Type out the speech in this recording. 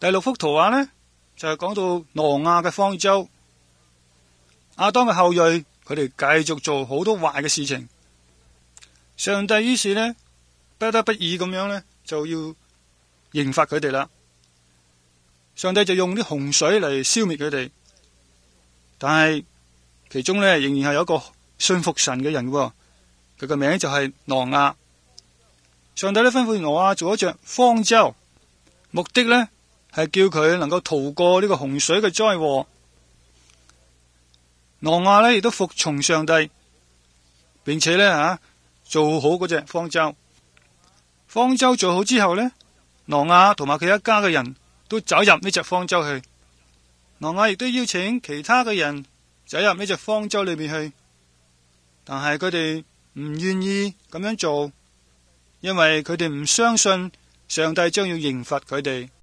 第6幅圖畫呢，就係講到挪亞嘅方舟。亞當嘅後裔佢哋繼續做好多壞嘅事情，上帝於是呢，不得不已咁樣呢，就要刑罰佢哋啦。上帝就用啲洪水嚟消滅佢哋，但係其中呢，仍然係有一個信服神嘅人，佢嘅名就係挪亞。上帝呢，吩咐挪亞做一隻方舟，目的呢，係叫佢能夠逃過呢個洪水嘅災禍。挪亞呢亦都服從上帝，並且呢做好嗰隻方舟。方舟做好之後呢，挪亞同埋佢一家嘅人都走入呢隻方舟去。挪亞亦都邀請其他嘅人走入呢隻方舟裏面去，但係佢哋唔願意咁樣做，因為佢哋唔相信上帝將要刑罰佢哋。